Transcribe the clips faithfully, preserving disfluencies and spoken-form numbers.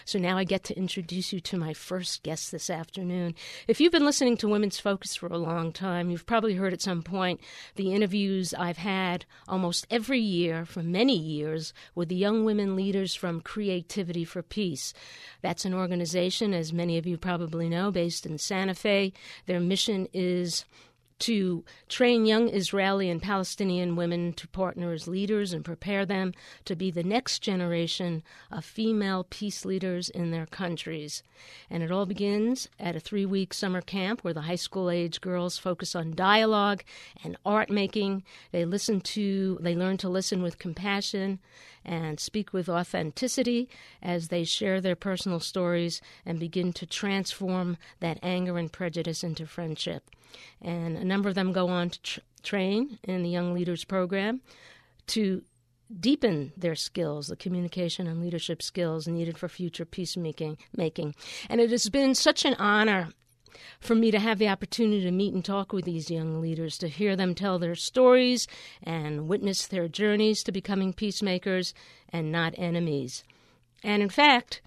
So now I get to introduce you to my first guest this afternoon. If you've been listening to Women's Focus for a long time, you've probably heard at some point the interviews I've had almost every year for many years with the young women leaders from Creativity for Peace. That's an organization, as many of you probably know, based in Santa Fe. Their mission is to train young Israeli and Palestinian women to partner as leaders and prepare them to be the next generation of female peace leaders in their countries. And it all begins at a three-week summer camp where the high school-age girls focus on dialogue and art making. They listen to, they learn to listen with compassion and speak with authenticity as they share their personal stories and begin to transform that anger and prejudice into friendship. And a number of them go on to tr- train in the Young Leaders Program to deepen their skills, the communication and leadership skills needed for future peacemaking. Making. And it has been such an honor for me to have the opportunity to meet and talk with these young leaders, to hear them tell their stories and witness their journeys to becoming peacemakers and not enemies. And in fact,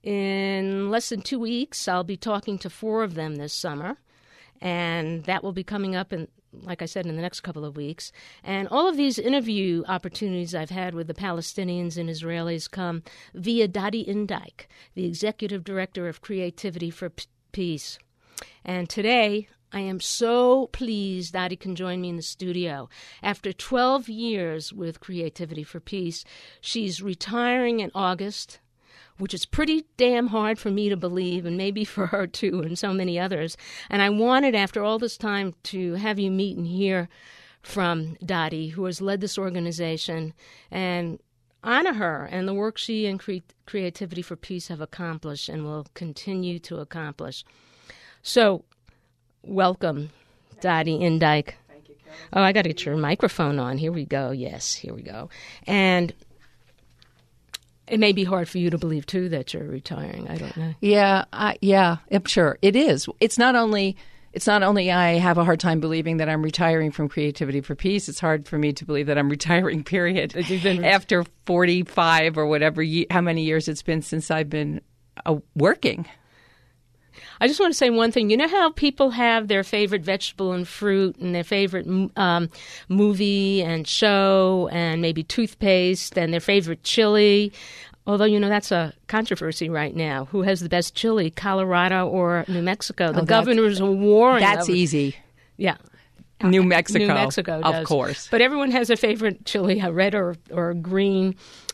in less than two weeks, I'll be talking to four of them this summer. And that will be coming up, in, like I said, in the next couple of weeks. And all of these interview opportunities I've had with the Palestinians and Israelis come via Dadi Indike, the Executive Director of Creativity for P- Peace. And today, I am so pleased Dadi can join me in the studio. After twelve years with Creativity for Peace, she's retiring in August, which is pretty damn hard for me to believe, and maybe for her too, and so many others. And I wanted, after all this time, to have you meet and hear from Dadi, who has led this organization, and honor her and the work she and Cre- Creativity for Peace have accomplished and will continue to accomplish. So, welcome, Dadi Indike. Thank you, Carol. Oh, I got to get your microphone on. Here we go. Yes, here we go. And it may be hard for you to believe, too, that you're retiring. I don't know. Yeah, I, yeah, I'm sure it is. It's not only it's not only I have a hard time believing that I'm retiring from Creativity for Peace. It's hard for me to believe that I'm retiring. Period. Been... After forty-five or whatever, how many years it's been since I've been uh, working. I just want to say one thing. You know how people have their favorite vegetable and fruit and their favorite um, movie and show and maybe toothpaste and their favorite chili? Although, you know, that's a controversy right now. Who has the best chili, Colorado or New Mexico? The oh, governors are warring. That's over. easy. Yeah. New Mexico. New Mexico does. Of course. But everyone has a favorite chili, a red or, or green.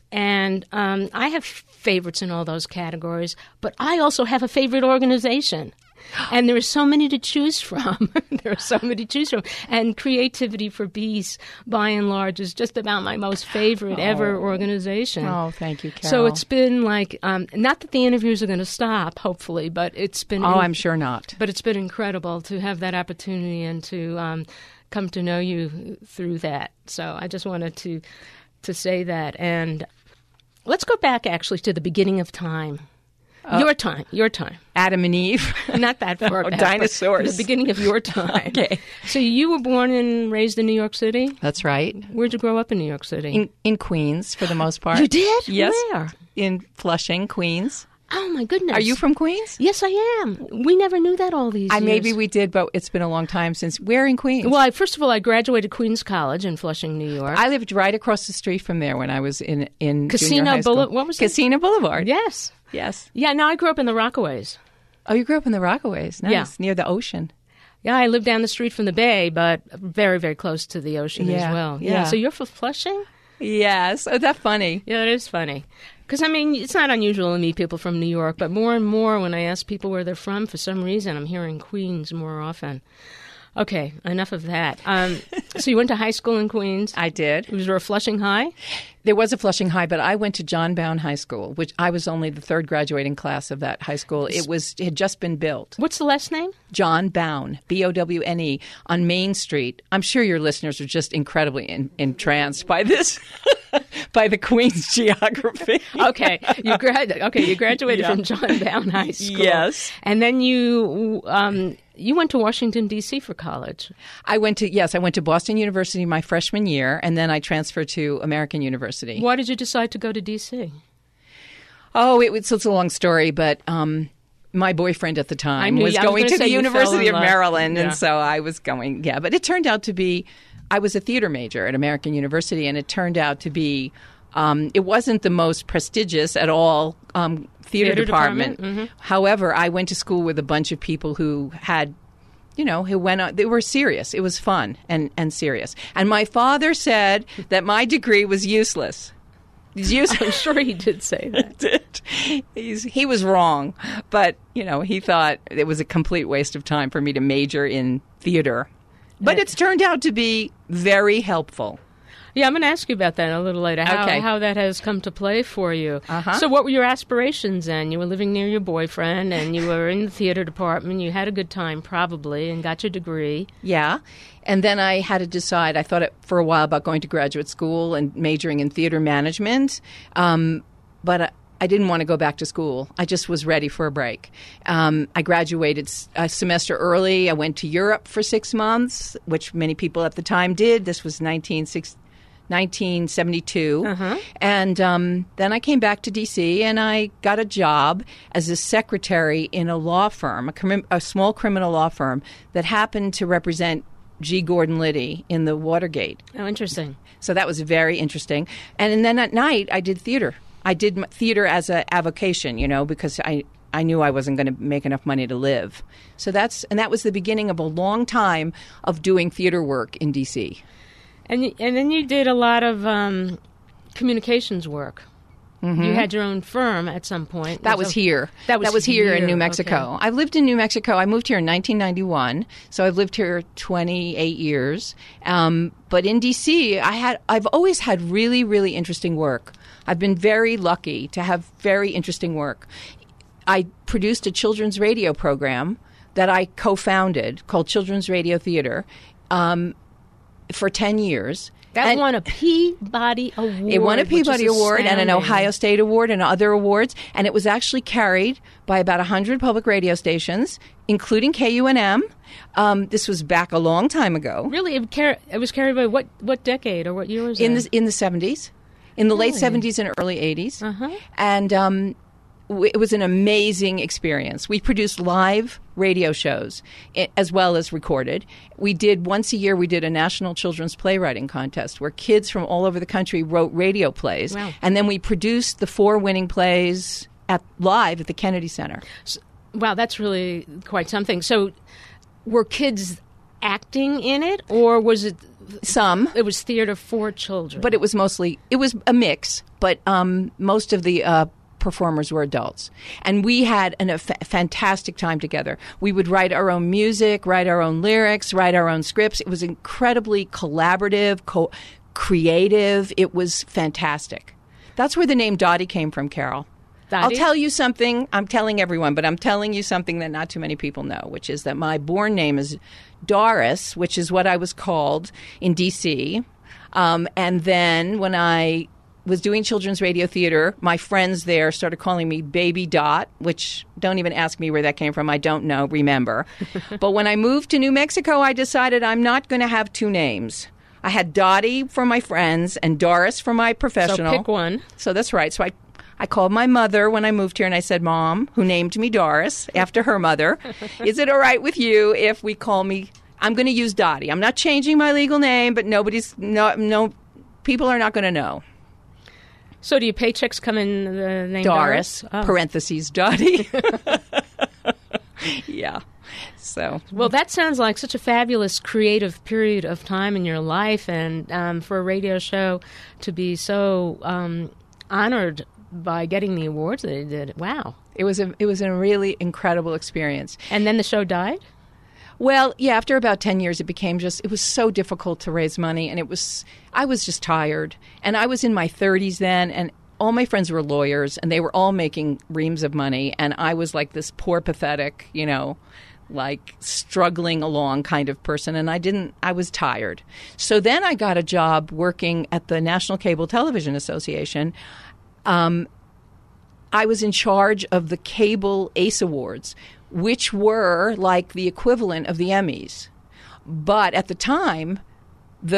And um, I have favorites in all those categories, but I also have a favorite organization. And there are so many to choose from. There are so many to choose from. And Creativity for Peace, by and large, is just about my most favorite oh. ever organization. Oh, thank you, Carol. So it's been like, um, not that the interviews are going to stop, hopefully, but it's been... Oh, in- I'm sure not. But it's been incredible to have that opportunity and to um, come to know you through that. So I just wanted to to say that. And let's go back, actually, to the beginning of time. Uh, your time, your time. Adam and Eve. Not that far oh, back. Dinosaurs. The beginning of your time. Okay. So you were born and raised in New York City? That's right. Where'd you grow up in New York City? In, in Queens, for the most part. You did? Yes. Where? In Flushing, Queens. Oh, my goodness. Are you from Queens? Yes, I am. We never knew that all these I, years. Maybe we did, but it's been a long time since. Where in Queens? Well, I, first of all, I graduated Queens College in Flushing, New York. I lived right across the street from there when I was in, in Casino junior high school. Boulevard. What was it? Casino Boulevard. Yes. Yes. Yeah, no, I grew up in the Rockaways. Oh, you grew up in the Rockaways. Nice. Yeah. Near the ocean. Yeah, I lived down the street from the bay, but very, very close to the ocean yeah. as well. Yeah. yeah. So you're from Flushing? Yes. Oh, that's funny. Yeah, it is funny. Because, I mean, it's not unusual to meet people from New York, but more and more when I ask people where they're from, for some reason, I'm hearing Queens more often. Okay, enough of that. Um, so you went to high school in Queens? I did. Was there a Flushing High? There was a Flushing High, but I went to John Bowne High School, which I was only the third graduating class of that high school. It was it had just been built. What's the last name? John Bowne, B O W N E, on Main Street. I'm sure your listeners are just incredibly in, entranced by this, by the Queens geography. Okay, you grad. Okay, you graduated yeah. from John Bowne High School. Yes, and then you. Um, You went to Washington, D C for college. I went to, yes, I went to Boston University my freshman year, and then I transferred to American University. Why did you decide to go to D C? Oh, it was, it's a long story, but um, my boyfriend at the time knew, was I was going gonna to say the you University fell of in love. Maryland, Yeah. and so I was going, yeah. But it turned out to be, I was a theater major at American University, and it turned out to be, um, it wasn't the most prestigious at all um, theater, Theater department. department, mhm. However, I went to school with a bunch of people who had, you know, who went on, they were serious. It was fun and, and serious. And my father said that my degree was useless. It's useless. I'm sure he did say that. did. He's, he was wrong, but you know he thought it was a complete waste of time for me to major in theater. But it's turned out to be very helpful. Yeah, I'm going to ask you about that a little later, how, Okay. how that has come to play for you. Uh-huh. So what were your aspirations then? You were living near your boyfriend, and you were in the theater department. You had a good time, probably, and got your degree. Yeah. And then I had to decide. I thought it for a while about going to graduate school and majoring in theater management. Um, but I, I didn't want to go back to school. I just was ready for a break. Um, I graduated s- a semester early. I went to Europe for six months, which many people at the time did. This was nineteen seventy-two. Uh-huh. And um, then I came back to D C and I got a job as a secretary in a law firm, a, crim- a small criminal law firm that happened to represent G. Gordon Liddy in the Watergate. Oh, interesting. So that was very interesting. And then at night, I did theater. I did m- theater as a avocation, you know, because I, I knew I wasn't going to make enough money to live. So that's and that was the beginning of a long time of doing theater work in D C. And y- and then you did a lot of um, communications work. You had your own firm at some point. That was So- here. That was here in here, New Mexico. okay. I've lived in New Mexico. I moved here in nineteen ninety-one, so I've lived here twenty-eight years. Um, but in D C, I had I've always had really, really interesting work. I've been very lucky to have very interesting work. I produced a children's radio program that I co-founded called Children's Radio Theater um, for ten years. That And- won a Peabody Award. It won a which Peabody is Award and an astounding. Ohio State Award and other awards. And it was actually carried by about one hundred public radio stations, including K U N M. Um, this was back a long time ago. Really, it, car- it was carried by what what decade or what year was In it? the, in the seventies. In the late Really? seventies and early eighties. Uh-huh. And um, w- it was an amazing experience. We produced live radio shows i- as well as recorded. We did, once a year, we did a national children's playwriting contest where kids from all over the country wrote radio plays. Wow. And then we produced the four winning plays at live at the Kennedy Center. Wow, that's really quite something. So, were kids acting in it, or was it? Some. It was theater for children. But it was mostly, it was a mix, but um, most of the uh, performers were adults. And we had an, a fa- fantastic time together. We would write our own music, write our own lyrics, write our own scripts. It was incredibly collaborative, co- creative. It was fantastic. That's where the name Dottie came from, Carol. I'll Dottie? tell you something. I'm telling everyone, but I'm telling you something that not too many people know, which is that my born name is Doris, which is what I was called in D C. Um, and then when I was doing children's radio theater, my friends there started calling me Baby Dot, which don't even ask me where that came from. I don't know, remember. But when I moved to New Mexico, I decided I'm not going to have two names. I had Dottie for my friends and Doris for my professional. So pick one. So that's right. So I, I called my mother when I moved here and I said, Mom, who named me Doris after her mother, is it all right with you if we call me, I'm going to use Dottie. I'm not changing my legal name, but nobody's, no, no people are not going to know. So, do your paychecks come in the name Doris, Doris? Oh. parentheses, Dottie. Yeah. So. Well, that sounds like such a fabulous creative period of time in your life, and um, for a radio show to be so um, honored by getting the awards that it did. Wow. It was a it was a really incredible experience. And then the show died? Well, yeah, after about ten years, it became just, it was so difficult to raise money. And it was, I was just tired. And I was in my thirties then, and all my friends were lawyers, and they were all making reams of money. And I was like this poor, pathetic, you know, like struggling along kind of person. And I didn't, I was tired. So then I got a job working at the National Cable Television Association. Um, I was in charge of the Cable ACE Awards, which were like the equivalent of the Emmys. But at the time, the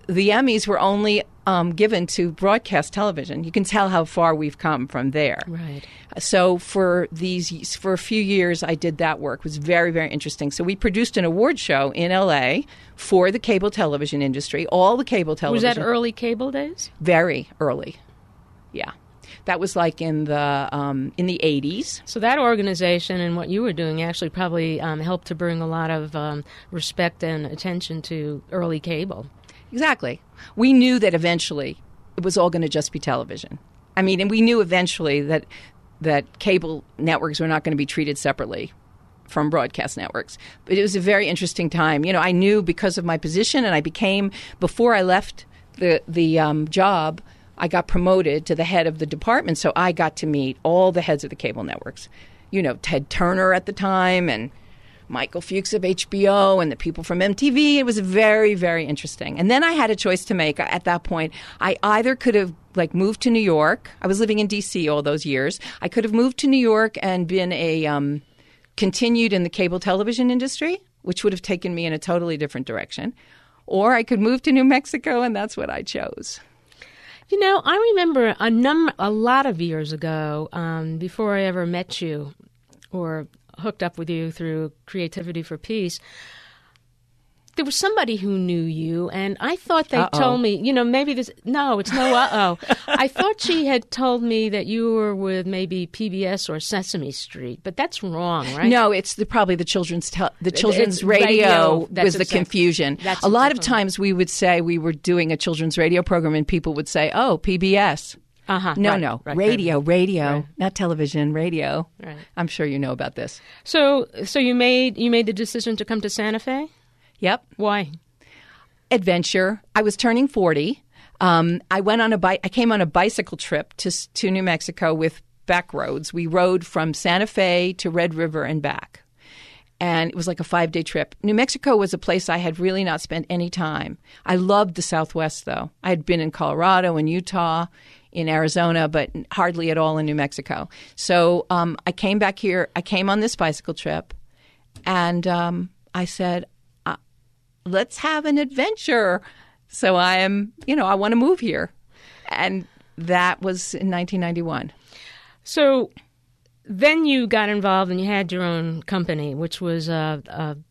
the Emmys were only um, given to broadcast television. You can tell how far we've come from there. Right. So for these, for a few years, I did that work. It was very, very interesting. So we produced an award show in L A for the cable television industry, all the cable television. Was that early cable days? Very early, yeah. That was like in the um, in the eighties. So that organization and what you were doing actually probably um, helped to bring a lot of um, respect and attention to early cable. Exactly. We knew that eventually it was all going to just be television. I mean, and we knew eventually that that cable networks were not going to be treated separately from broadcast networks. But it was a very interesting time. You know, I knew because of my position, and I became, before I left the, the um, job, I got promoted to the head of the department, so I got to meet all the heads of the cable networks. You know, Ted Turner at the time, and Michael Fuchs of H B O, and the people from M T V. It was very, very interesting. And then I had a choice to make at that point. I either could have like moved to New York. I was living in D C all those years. I could have moved to New York and been a um, continued in the cable television industry, which would have taken me in a totally different direction. Or I could move to New Mexico, and that's what I chose. You know, I remember a num a lot of years ago, um, before I ever met you or hooked up with you through Creativity for Peace, there was somebody who knew you, and I thought they Uh-oh. told me, you know, maybe this, no, it's no uh-oh. I thought she had told me that you were with maybe P B S or Sesame Street, but that's wrong, right? No, it's the, probably the children's tel- the children's It's radio, radio. That's was the exact- confusion. that's a lot of exactly- times we would say we were doing a children's radio program, and people would say, "Oh, P B S." Uh-huh. No, right, no, right, radio, right. radio, Right. not television, radio. Right. I'm sure you know about this. So, so you made you made the decision to come to Santa Fe? Yep. Why? Adventure. I was turning forty. Um, I went on a bike. I came on a bicycle trip to to New Mexico with Backroads. We rode from Santa Fe to Red River and back, and it was like a five day trip. New Mexico was a place I had really not spent any time. I loved the Southwest, though. I had been in Colorado and Utah, in Arizona, but hardly at all in New Mexico. So um, I came back here. I came on this bicycle trip, and um, I said, uh, let's have an adventure. So I am, you know, I want to move here. And that was in nineteen ninety-one. So then you got involved and you had your own company, which was a,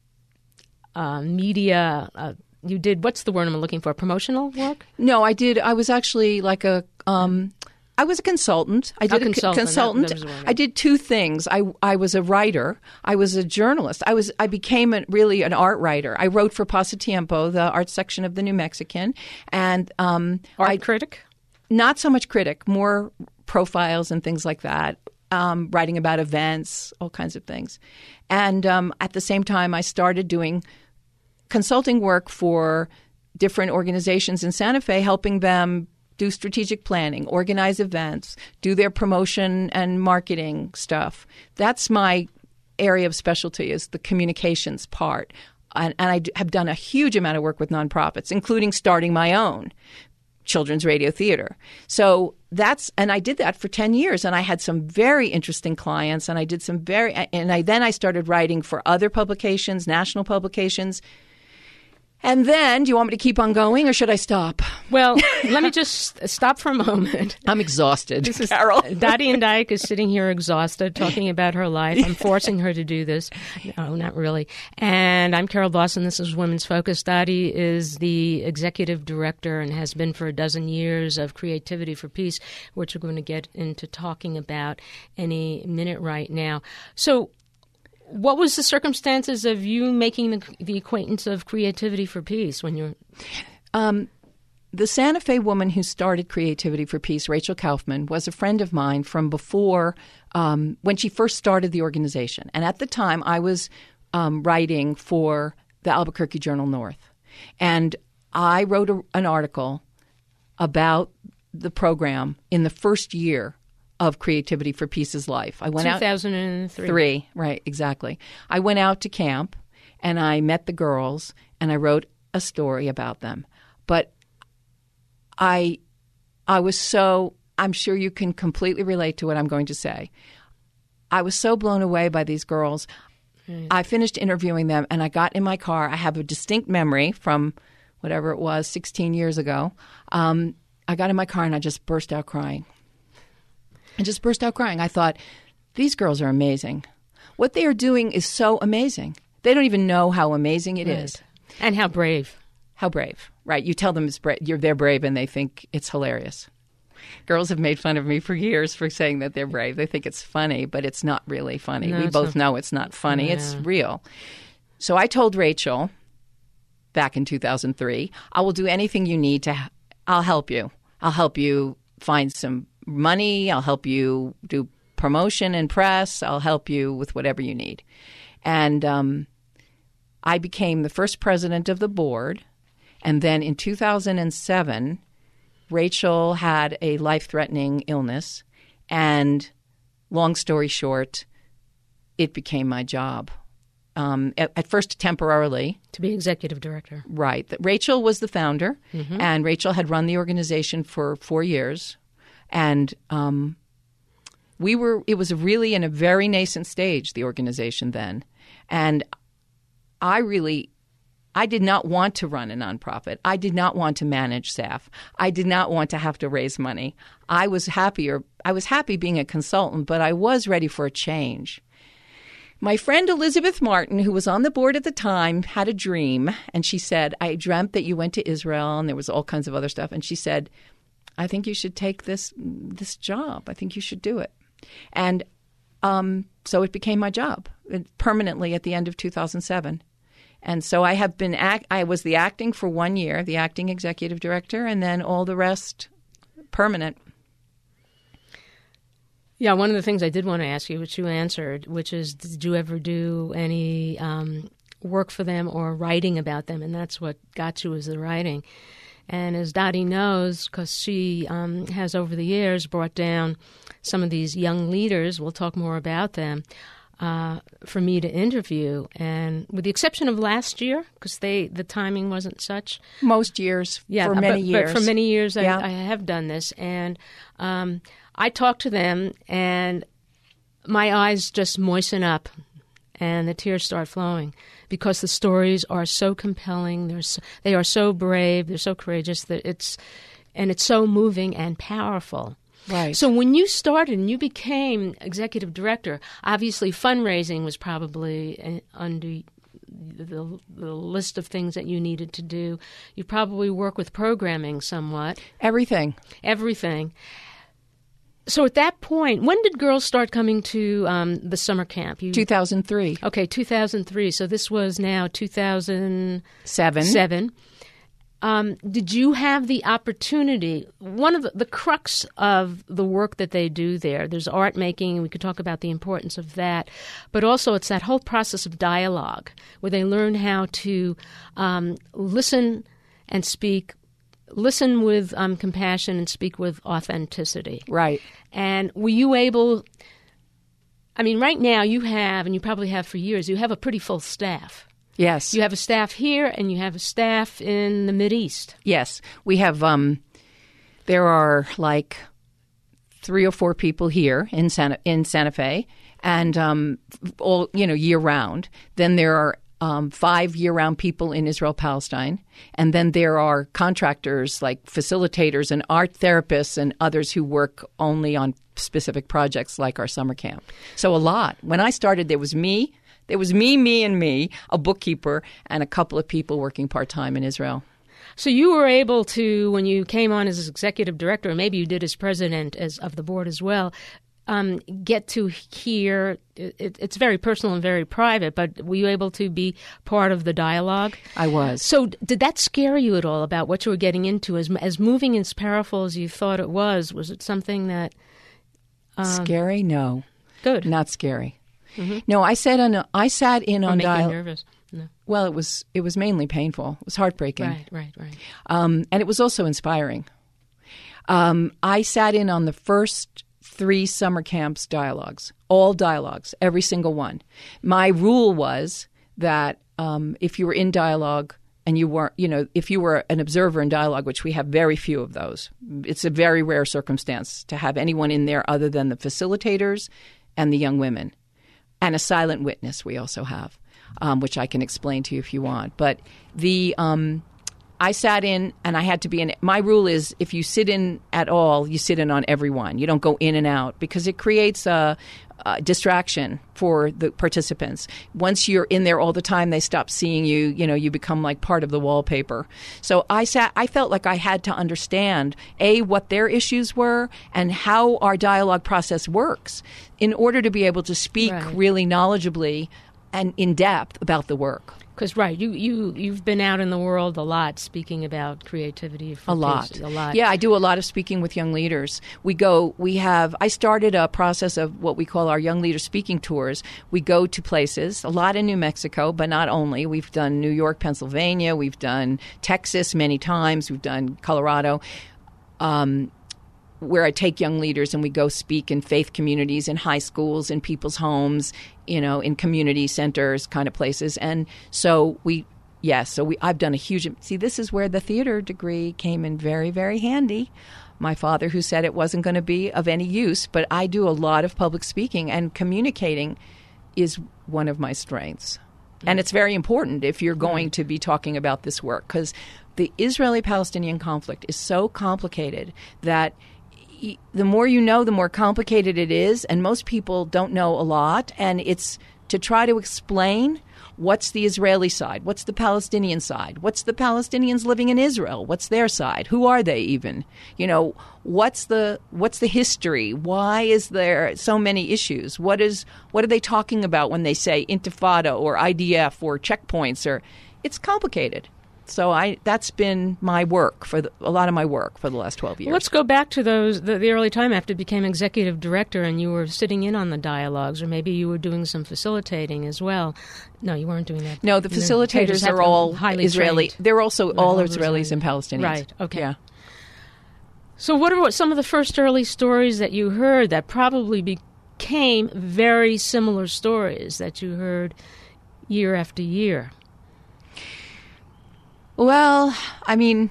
a, a media. A, you did, what's the word I'm looking for? Promotional work? No, I did. I was actually like a. Um, I was a consultant. I did A a, consultant, c- consultant. that- that was the word. I did two things. I I was a writer. I was a journalist. I was. I became a, really an art writer. I wrote for Pasatiempo, the art section of the New Mexican, and um, Art I, critic? not so much critic, more profiles and things like that. Um, writing about events, all kinds of things, and um, at the same time, I started doing consulting work for different organizations in Santa Fe, helping them do strategic planning, organize events, do their promotion and marketing stuff. That's my area of specialty, is the communications part. And, and I d- have done a huge amount of work with nonprofits, including starting my own children's radio theater. So that's, and I did that for ten years, and I had some very interesting clients, and I did some very, and I then I started writing for other publications, national publications. And then, do you want me to keep on going, or should I stop? Well, let me just stop for a moment. I'm exhausted, This is Carol. Dottie and Dyke is sitting here exhausted, talking about her life. I'm forcing her to do this. No, not really. And I'm Carol Dawson. This is Women's Focus. Dottie is the executive director and has been for a dozen years of Creativity for Peace, which we're going to get into talking about any minute right now. So, what was the circumstances of you making the, the acquaintance of Creativity for Peace when you were... Um, the Santa Fe woman who started Creativity for Peace, Rachel Kaufman, was a friend of mine from before, um, when she first started the organization. And at the time, I was um, writing for the Albuquerque Journal North. And I wrote a, an article about the program in the first year of Creativity for Peace's life. I went two out thousand three. Three, right, exactly. I went out to camp, and I met the girls, and I wrote a story about them. But I, I was so, I'm sure you can completely relate to what I'm going to say. I was so blown away by these girls. Mm. I finished interviewing them, and I got in my car. I have a distinct memory from whatever it was, sixteen years ago, um, I got in my car and I just burst out crying. I just burst out crying. I thought, these girls are amazing. What they are doing is so amazing. They don't even know how amazing it right. is. And how brave. How brave, right? You tell them it's bra- you're, they're brave and they think it's hilarious. Girls have made fun of me for years for saying that they're brave. They think it's funny, but it's not really funny. No, we both not. know it's not funny. Yeah. It's real. So I told Rachel back in two thousand three, I will do anything you need to – I'll help you. I'll help you find some money. I'll help you do promotion and press. I'll help you with whatever you need. And um, I became the first president of the board. And then in two thousand seven – Rachel had a life-threatening illness, and long story short, it became my job. Um, at, at first, temporarily. To be executive director. Right. Rachel was the founder, mm-hmm. and Rachel had run the organization for four years. And um, we were. It was really in a very nascent stage, the organization then. And I really... I did not want to run a nonprofit. I did not want to manage staff. I did not want to have to raise money. I was happier. I was happy being a consultant, but I was ready for a change. My friend Elizabeth Martin, who was on the board at the time, had a dream, and she said, I dreamt that you went to Israel, and there was all kinds of other stuff. And she said, I think you should take this this job. I think you should do it. And um, so it became my job permanently at the end of two thousand seven. And so I have been act- – I was the acting for one year, the acting executive director, and then all the rest permanent. Yeah, one of the things I did want to ask you, which you answered, which is did you ever do any um, work for them or writing about them? And that's what got you, is the writing. And as Dottie knows, because she um, has over the years brought down some of these young leaders, we'll talk more about them, Uh, for me to interview, and with the exception of last year, because they the timing wasn't such. Most years, yeah, for many but, years. But for many years, I, yeah. I have done this, and um, I talk to them, and my eyes just moisten up, and the tears start flowing because the stories are so compelling. They're so, they are so brave. They're so courageous that it's, and it's so moving and powerful. Right. So when you started and you became executive director, obviously fundraising was probably under the, the list of things that you needed to do. You probably work with programming somewhat. Everything. Everything. So at that point, when did girls start coming to um, the summer camp? You, two thousand three. Okay, two thousand three. So this was now two thousand seven. Seven. Um, did you have the opportunity, one of the, the crux of the work that they do there, there's art making, and we could talk about the importance of that, but also it's that whole process of dialogue where they learn how to um, listen and speak, listen with um, compassion and speak with authenticity. Right. And were you able, I mean, right now you have, and you probably have for years, you have a pretty full staff. Yes. You have a staff here, and you have a staff in the Mideast. Yes. We have, um, there are like three or four people here in Santa, in Santa Fe, and um, all, you know, year-round. Then there are um, five year-round people in Israel, Palestine. And then there are contractors like facilitators and art therapists and others who work only on specific projects like our summer camp. So a lot. When I started, there was me. There was me, me, and me, a bookkeeper, and a couple of people working part-time in Israel. So you were able to, when you came on as executive director, or maybe you did as president as of the board as well, um, get to hear, it, it's very personal and very private, but were you able to be part of the dialogue? I was. So did that scare you at all about what you were getting into? As, as moving and as powerful as you thought it was, was it something that... Um, scary? No. Good. Not scary. Mm-hmm. No, I sat on. A, I sat in on dialogue. nervous. No. Well, it was. It was mainly painful. It was heartbreaking. Right, right, right. Um, and it was also inspiring. Um, I sat in on the first three summer camps dialogues, all dialogues, every single one. My rule was that um, if you were in dialogue and you weren't, you know, if you were an observer in dialogue, which we have very few of those, it's a very rare circumstance to have anyone in there other than the facilitators and the young women. And a silent witness we also have, um, which I can explain to you if you want. But the um, I sat in, and I had to be in. My rule is, if you sit in at all, you sit in on everyone. You don't go in and out, because it creates a, a distraction for the participants. Once you're in there all the time, they stop seeing you. You know, you become like part of the wallpaper. So I sat. I felt like I had to understand A, what their issues were and how our dialogue process works in order to be able to speak Right. really knowledgeably and in depth about the work. Because, right, you, you, you've been out in the world a lot speaking about creativity. For A lot. kids, a lot. Yeah, I do a lot of speaking with young leaders. We go, we have, I started a process of what we call our young leader speaking tours. We go to places, a lot in New Mexico, but not only. We've done New York, Pennsylvania. We've done Texas many times. We've done Colorado. Um, where I take young leaders and we go speak in faith communities, in high schools, in people's homes, you know, in community centers kind of places. And so we, yes, so we, I've done a huge, see, this is where the theater degree came in very, very handy. My father, who said it wasn't going to be of any use, but I do a lot of public speaking, and communicating is one of my strengths. And it's very important if you're going to be talking about this work, because the Israeli-Palestinian conflict is so complicated that the more you know, the more complicated it is, and most people don't know a lot, and it's to try to explain what's the Israeli side, what's the Palestinian side, what's the Palestinians living in Israel, what's their side, who are they even, you know, what's the what's the history, why is there so many issues, what is what are they talking about when they say Intifada or I D F or checkpoints, or it's complicated. So I that's been my work for the, a lot of my work for the last twelve years. Well, let's go back to those the, the early time after you became executive director and you were sitting in on the dialogues, or maybe you were doing some facilitating as well. No, you weren't doing that. No, the facilitators are all Israeli. Trained. They're also They're all, all Israelis Israeli. and Palestinians. Right, okay. Yeah. So what are some of the first early stories that you heard that probably became very similar stories that you heard year after year? Well, I mean,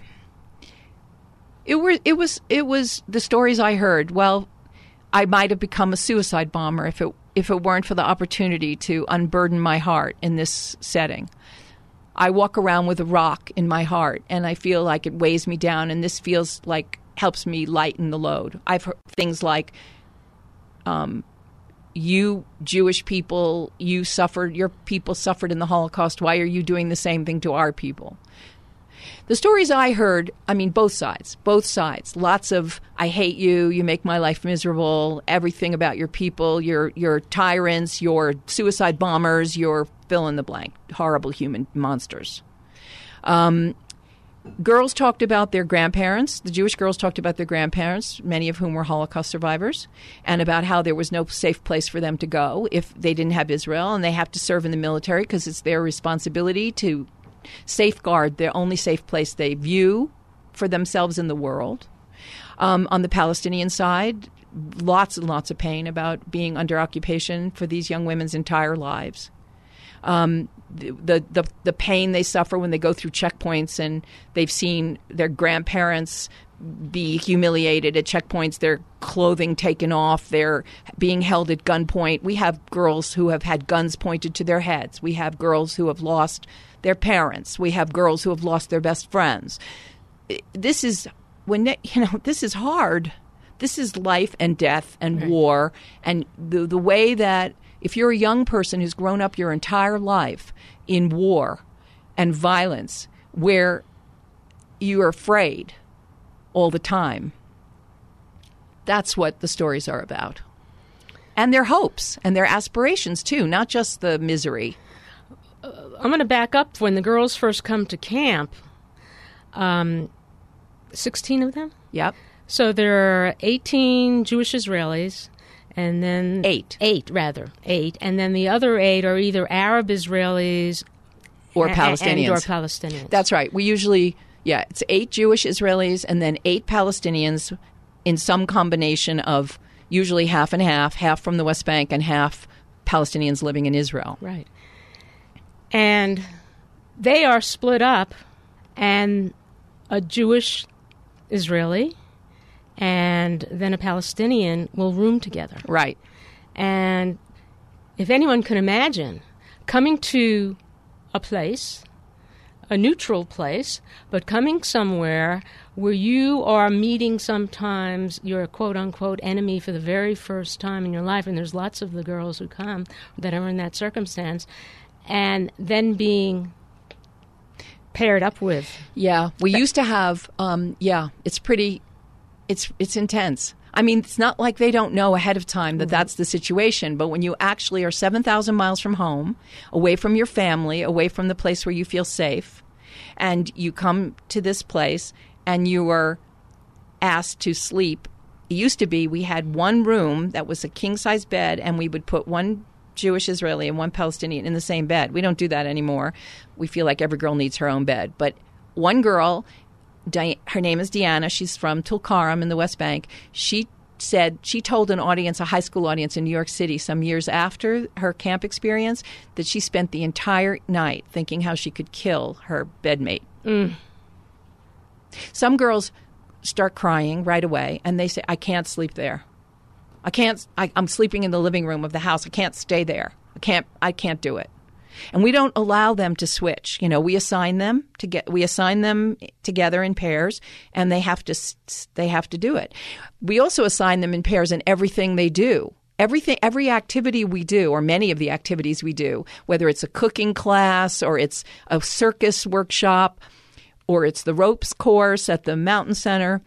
it were it was it was the stories I heard. Well, I might have become a suicide bomber if it if it weren't for the opportunity to unburden my heart in this setting. I walk around with a rock in my heart, and I feel like it weighs me down, and this feels like helps me lighten the load. I've heard things like, um, you Jewish people, you suffered, your people suffered in the Holocaust. Why are you doing the same thing to our people? The stories I heard, I mean, both sides, both sides. Lots of, I hate you, you make my life miserable, everything about your people, you're, you're tyrants, you're suicide bombers, you're fill in the blank, horrible human monsters. Um, girls talked about their grandparents. The Jewish girls talked about their grandparents, many of whom were Holocaust survivors, and about how there was no safe place for them to go if they didn't have Israel, and they have to serve in the military because it's their responsibility to safeguard their only safe place they view for themselves in the world. Um, on the Palestinian side, lots and lots of pain about being under occupation for these young women's entire lives. Um, the, the the pain they suffer when they go through checkpoints and they've seen their grandparents be humiliated at checkpoints, their clothing taken off, they're being held at gunpoint. We have girls who have had guns pointed to their heads. We have girls who have lost their parents. We have girls who have lost their best friends. This is when they, you know this is hard. This is life and death and right. war, and the the way that if you're a young person who's grown up your entire life in war and violence, where you are afraid all the time, that's what the stories are about. And their hopes and their aspirations, too, not just the misery. Uh, I'm going to back up. When the girls first come to camp, um, sixteen of them? Yep. So there are eighteen Jewish Israelis, and then... Eight. Eight, rather. Eight. And then the other eight are either Arab Israelis... Or a- Palestinians. And or Palestinians. That's right. We usually... Yeah, it's eight Jewish Israelis and then eight Palestinians in some combination of usually half and half, half from the West Bank and half Palestinians living in Israel. Right. And they are split up, and a Jewish Israeli and then a Palestinian will room together. Right. And if anyone can imagine coming to a place a neutral place, but coming somewhere where you are meeting sometimes your quote-unquote enemy for the very first time in your life, and there's lots of the girls who come that are in that circumstance, and then being paired up with. Yeah, we used to have, um, yeah, it's pretty, it's it's intense. I mean, it's not like they don't know ahead of time that that's the situation, but when you actually are seven thousand miles from home, away from your family, away from the place where you feel safe, and you come to this place and you are asked to sleep. It used to be we had one room that was a king-size bed, and we would put one Jewish Israeli and one Palestinian in the same bed. We don't do that anymore. We feel like every girl needs her own bed. But one girl, Di- her name is Deanna. She's from Tulkarm in the West Bank. She said, she told an audience, a high school audience in New York City some years after her camp experience, that she spent the entire night thinking how she could kill her bedmate. Mm. Some girls start crying right away, and they say, I can't sleep there. I can't, I, I'm sleeping in the living room of the house. I can't stay there. I can't, I can't do it. And we don't allow them to switch. You know, we assign them to get, we assign them together in pairs, and they have to, they have to do it. We also assign them in pairs in everything they do. Everything, every activity we do, or many of the activities we do, whether it's a cooking class or it's a circus workshop or it's the ropes course at the mountain center,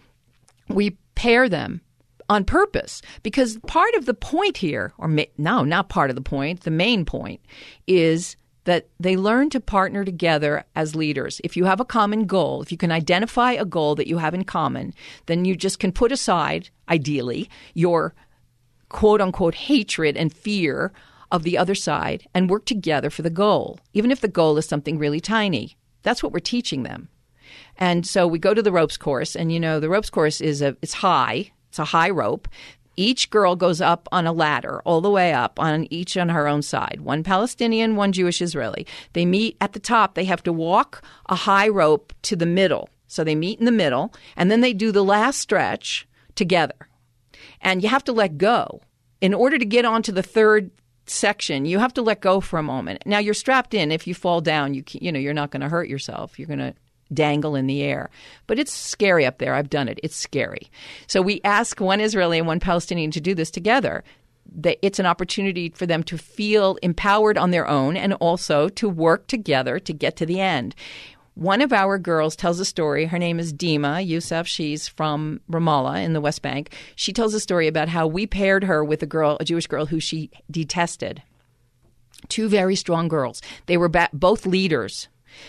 we pair them on purpose, because part of the point here, or ma- no, not part of the point, the main point is that they learn to partner together as leaders. If you have a common goal, if you can identify a goal that you have in common, then you just can put aside, ideally, your quote-unquote hatred and fear of the other side and work together for the goal, even if the goal is something really tiny. That's what we're teaching them. And so we go to the ropes course, and, you know, the ropes course is a it's high. It's a high rope. Each girl goes up on a ladder, all the way up, on each on her own side. One Palestinian, one Jewish Israeli. They meet at the top. They have to walk a high rope to the middle. So they meet in the middle, and then they do the last stretch together. And you have to let go. In order to get onto the third section, you have to let go for a moment. Now, you're strapped in. If you fall down, you you know, you're not going to hurt yourself. You're going to dangle in the air. But it's scary up there. I've done it. It's scary. So we ask one Israeli and one Palestinian to do this together. It's an opportunity for them to feel empowered on their own and also to work together to get to the end. One of our girls tells a story. Her name is Dima Youssef. She's from Ramallah in the West Bank. She tells a story about how we paired her with a girl, a Jewish girl who she detested. Two very strong girls. They were ba- both leaders.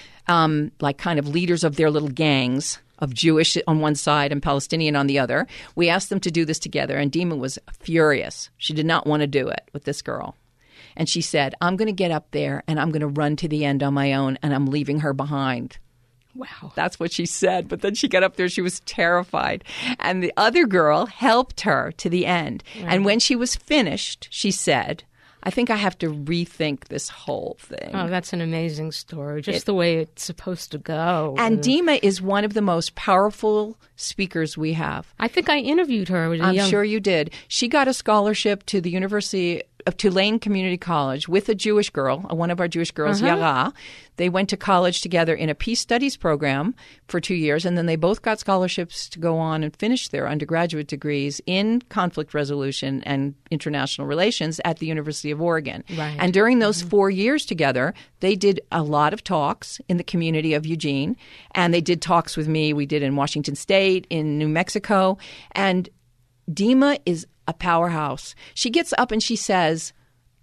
Um, like kind of leaders of their little gangs of Jewish on one side and Palestinian on the other. We asked them to do this together, and Dima was furious. She did not want to do it with this girl. And she said, I'm going to get up there, and I'm going to run to the end on my own, and I'm leaving her behind. Wow. That's what she said. But then she got up there. She was terrified. And the other girl helped her to the end. Wow. And when she was finished, she said, I think I have to rethink this whole thing. Oh, that's an amazing story. Just it, the way it's supposed to go. And Dima is one of the most powerful speakers we have. I think I interviewed her. With a I'm young... sure you did. She got a scholarship to the University of Tulane Community College with a Jewish girl, one of our Jewish girls, uh-huh. Yara. They went to college together in a peace studies program for two years, and then they both got scholarships to go on and finish their undergraduate degrees in conflict resolution and international relations at the University of Oregon. Right. And during those mm-hmm. four years together, they did a lot of talks in the community of Eugene, and they did talks with me. We did in Washington State, in New Mexico, and Dima is a powerhouse. She gets up and she says,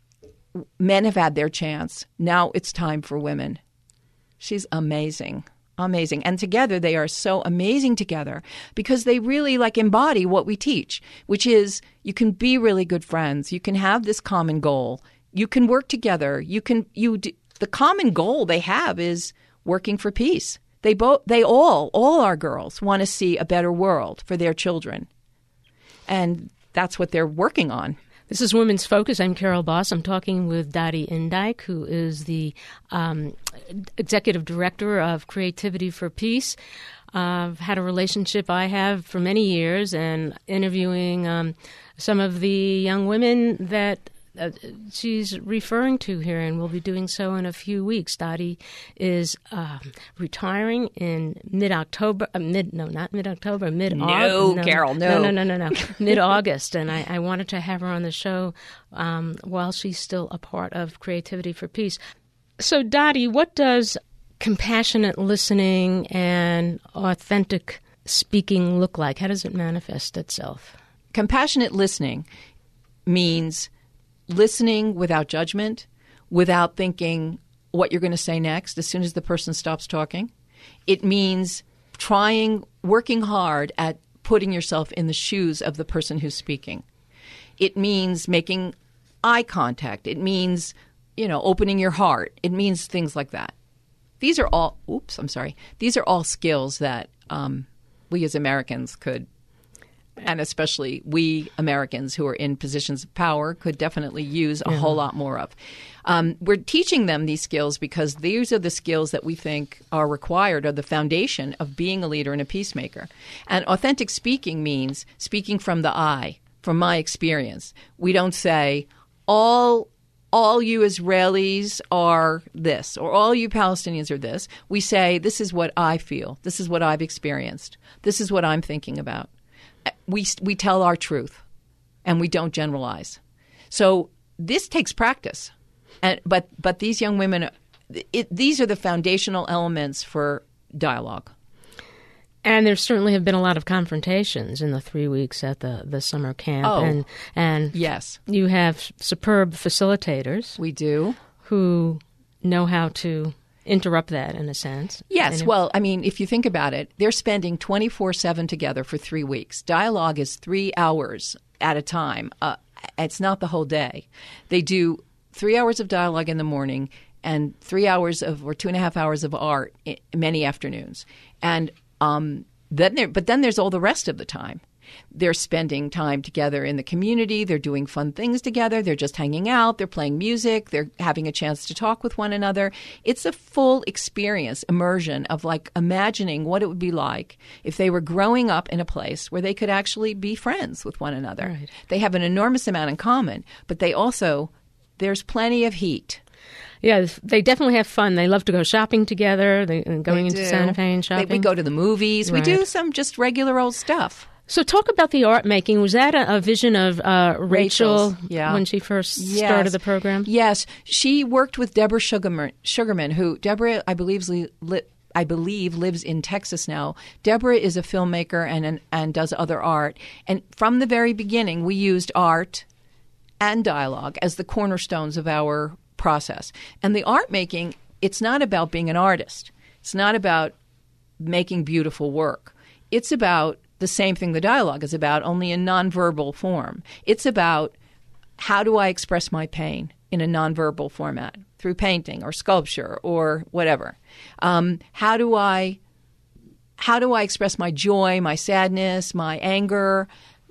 men have had their chance. Now it's time for women. She's amazing. Amazing. And together they are so amazing together because they really like embody what we teach, which is you can be really good friends. You can have this common goal. You can work together. You can you the common goal they have is working for peace. They both they all all our girls want to see a better world for their children. And that's what they're working on. This is Women's Focus. I'm Carol Boss. I'm talking with Dottie Indyke, who is the um, Executive Director of Creativity for Peace. Uh, I've had a relationship I have for many years and interviewing um, some of the young women that uh, she's referring to here, and will be doing so in a few weeks. Dottie is um, retiring in mid-October, uh, mid no, not mid-October, mid-August. No, no, Carol, no. No, no, no, no, no, mid-August. And I, I wanted to have her on the show um, while she's still a part of Creativity for Peace. So, Dottie, what does compassionate listening and authentic speaking look like? How does it manifest itself? Compassionate listening means listening without judgment, without thinking what you're going to say next as soon as the person stops talking. It means trying, working hard at putting yourself in the shoes of the person who's speaking. It means making eye contact. It means, you know, opening your heart. It means things like that. These are all, oops, I'm sorry. These are all skills that um, we as Americans could, and especially we Americans who are in positions of power, could definitely use a yeah. whole lot more of. Um, we're teaching them these skills because these are the skills that we think are required, are the foundation of being a leader and a peacemaker. And authentic speaking means speaking from the I, from my experience. We don't say, all all you Israelis are this, or all you Palestinians are this. We say, this is what I feel. This is what I've experienced. This is what I'm thinking about. We we tell our truth, and we don't generalize. So this takes practice. And but but these young women, it, these are the foundational elements for dialogue. And there certainly have been a lot of confrontations in the three weeks at the, the summer camp. Oh, and, and yes. You have superb facilitators. We do. Who know how to interrupt that, in a sense. Yes. Well, I mean, if you think about it, they're spending twenty-four seven together for three weeks. Dialogue is three hours at a time. Uh, it's not the whole day. They do three hours of dialogue in the morning and three hours of, or two and a half hours of art in many afternoons. And Um, then there, but then there's all the rest of the time. They're spending time together in the community. They're doing fun things together. They're just hanging out. They're playing music. They're having a chance to talk with one another. It's a full experience, immersion of like imagining what it would be like if they were growing up in a place where they could actually be friends with one another. Right. They have an enormous amount in common, but they also, there's plenty of heat. Yeah, they definitely have fun. They love to go shopping together, they, going they into do. Santa Fe and shopping. They, we go to the movies. Right. We do some just regular old stuff. So talk about the art making. Was that a, a vision of uh, Rachel yeah. when she first yes. started the program? Yes. She worked with Deborah Sugarman, Sugarman who, Deborah, I believe, li, li, I believe, lives in Texas now. Deborah is a filmmaker and, and, and does other art. And from the very beginning, we used art and dialogue as the cornerstones of our process. And the art making, it's not about being an artist. It's not about making beautiful work. It's about the same thing the dialogue is about, only in nonverbal form. It's about how do I express my pain in a nonverbal format through painting or sculpture or whatever. Um, how do I how do I express my joy, my sadness, my anger,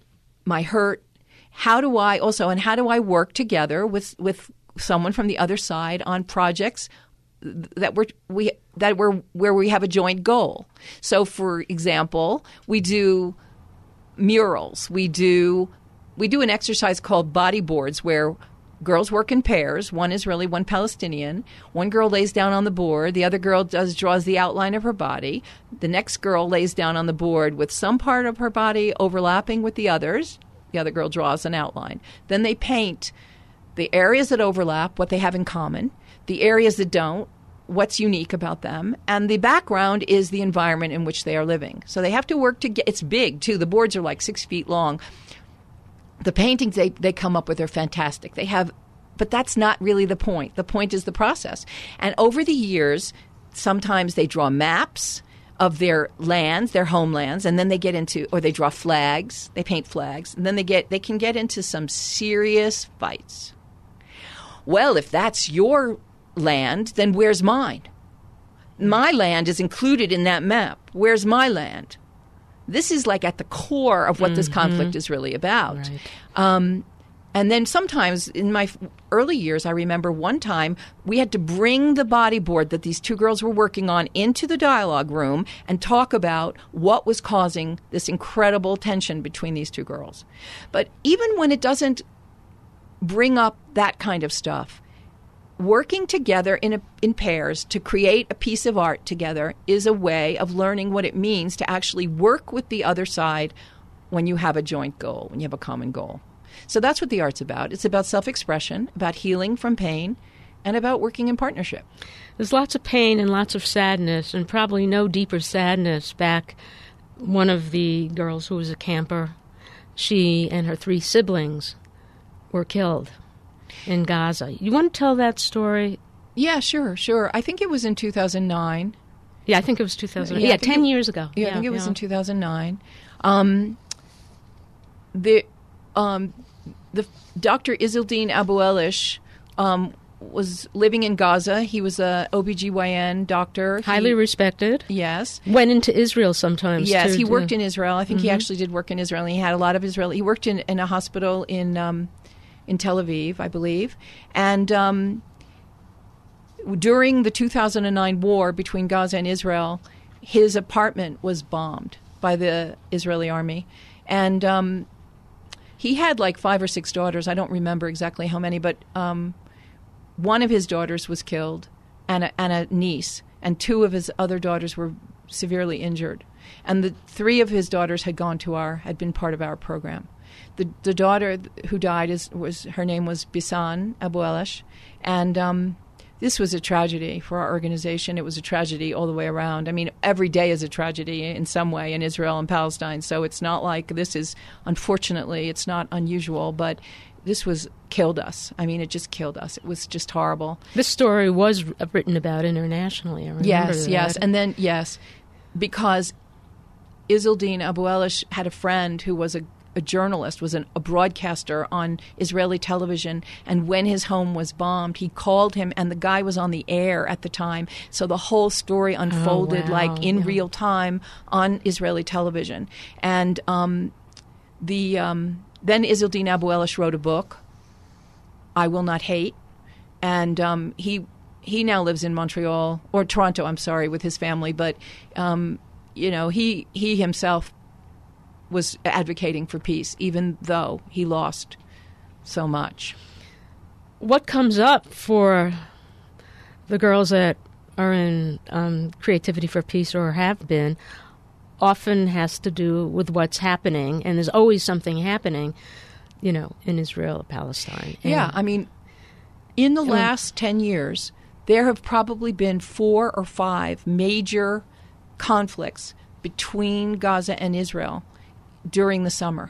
my hurt? How do I also, and how do I work together with with someone from the other side on projects that we're we that we're where we have a joint goal. So, for example, we do murals. We do we do an exercise called body boards where girls work in pairs. One Israeli, one Palestinian. One girl lays down on the board. The other girl does draws the outline of her body. The next girl lays down on the board with some part of her body overlapping with the others. The other girl draws an outline. Then they paint the areas that overlap, what they have in common, the areas that don't, what's unique about them, and the background is the environment in which they are living. So they have to work to get, it's big too. The boards are like six feet long. The paintings they, they come up with are fantastic. They have, but that's not really the point. The point is the process. And over the years, sometimes they draw maps of their lands, their homelands, and then they get into, or they draw flags, they paint flags, and then they get, they can get into some serious fights. Well, if that's your land, then where's mine? My land is included in that map. Where's my land? This is like at the core of what mm-hmm. this conflict is really about. Right. Um, and then sometimes in my early years, I remember one time we had to bring the body board that these two girls were working on into the dialogue room and talk about what was causing this incredible tension between these two girls. But even when it doesn't bring up that kind of stuff. Working together in a, in pairs to create a piece of art together is a way of learning what it means to actually work with the other side when you have a joint goal, when you have a common goal. So that's what the art's about. It's about self-expression, about healing from pain, and about working in partnership. There's lots of pain and lots of sadness, and probably no deeper sadness back. One of the girls who was a camper, she and her three siblings were killed in Gaza. You want to tell that story? Yeah, sure, sure. I think it was in two thousand nine. Yeah, I think it was two thousand. Yeah, yeah ten it, years ago. Yeah, yeah, I think it was yeah. in two thousand nine. Um, the um, the Doctor Izzeldin Abu Elish um, was living in Gaza. He was a O B G Y N doctor. Highly he, respected. Yes. Went into Israel sometimes, Yes, too, he worked too. in Israel. I think mm-hmm. he actually did work in Israel. And he had a lot of Israel. He worked in, in a hospital in um, in Tel Aviv, I believe. And um, during the two thousand nine war between Gaza and Israel, his apartment was bombed by the Israeli army. And um, he had like five or six daughters. I don't remember exactly how many, but um, one of his daughters was killed and a, and a niece. And two of his other daughters were severely injured. And the three of his daughters had gone to our, had been part of our program. The the daughter who died is was her name was Bisan Abu Elish, and um, this was a tragedy for our organization. It was a tragedy all the way around. I mean, every day is a tragedy in some way in Israel and Palestine. So it's not like this is, unfortunately, it's not unusual, but this was killed us. I mean, it just killed us. It was just horrible. This story was written about internationally. I remember yes, that. yes, and then yes, because Izzeldin Abu Elish had a friend who was a a journalist, was an, a broadcaster on Israeli television, and when his home was bombed, he called him, and the guy was on the air at the time. So the whole story unfolded oh, wow. like in yeah. real time on Israeli television. And um, the um, then Izzeldin Abu Elish wrote a book, I Will Not Hate, and um, he he now lives in Montreal, or Toronto, I'm sorry, with his family, but um, you know, he he himself was advocating for peace, even though he lost so much. What comes up for the girls that are in um, Creativity for Peace or have been often has to do with what's happening, and there's always something happening, you know, in Israel, Palestine. And yeah, I mean, in the last ten years, there have probably been four or five major conflicts between Gaza and Israel during the summer.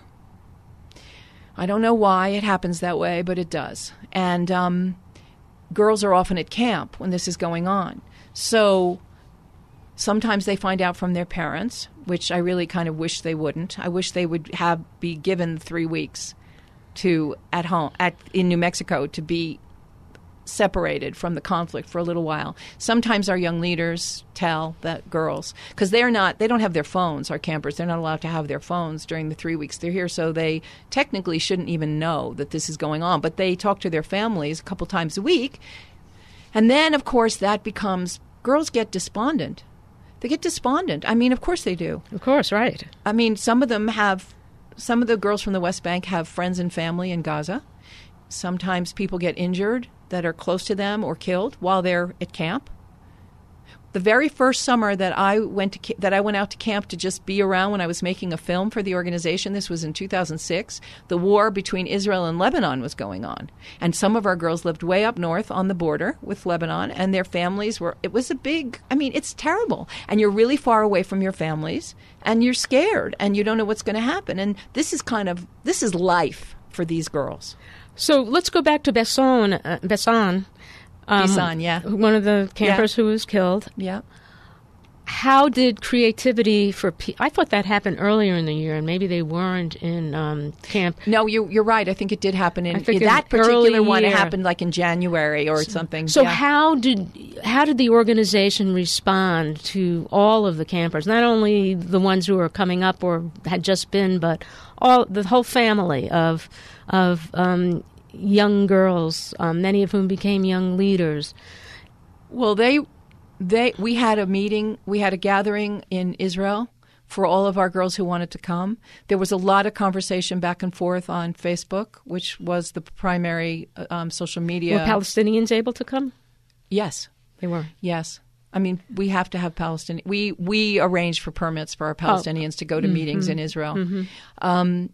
I don't know why it happens that way, but it does. And um, girls are often at camp when this is going on. So sometimes they find out from their parents, which I really kind of wish they wouldn't. I wish they would have be given three weeks to at home at in New Mexico to be separated from the conflict for a little while. Sometimes our young leaders tell the girls, because they're not, they don't have their phones, our campers, they're not allowed to have their phones during the three weeks they're here, so they technically shouldn't even know that this is going on, but they talk to their families a couple times a week, and then, of course, that becomes, girls get despondent. They get despondent. I mean, of course they do. Of course, right. I mean, some of them have, some of the girls from the West Bank have friends and family in Gaza. Sometimes people get injured that are close to them or killed while they're at camp. The very first summer that I went to that I went out to camp to just be around when I was making a film for the organization, this was in two thousand six, the war between Israel and Lebanon was going on. And some of our girls lived way up north on the border with Lebanon, and their families were, it was a big, I mean, it's terrible. And you're really far away from your families, and you're scared, and you don't know what's going to happen. And this is kind of, this is life for these girls. So let's go back to Besson, uh, Besson, um, Bisan, yeah. one of the campers yeah. who was killed. Yeah. How did Creativity for Peace? I thought that happened earlier in the year, and maybe they weren't in um, camp. No, you, you're right. I think it did happen in, I think in that in particular one. year. It happened like in January or something. So yeah. how did how did the organization respond to all of the campers? Not only the ones who were coming up or had just been, but all the whole family of of um, young girls, um, many of whom became young leaders. Well, they, they, we had a meeting, we had a gathering in Israel for all of our girls who wanted to come. There was a lot of conversation back and forth on Facebook, which was the primary um, social media. Were Palestinians able to come? Yes. They were? Yes. I mean, we have to have Palestinian. We we arranged for permits for our Palestinians oh. to go to mm-hmm. meetings in Israel. Mm-hmm. Um,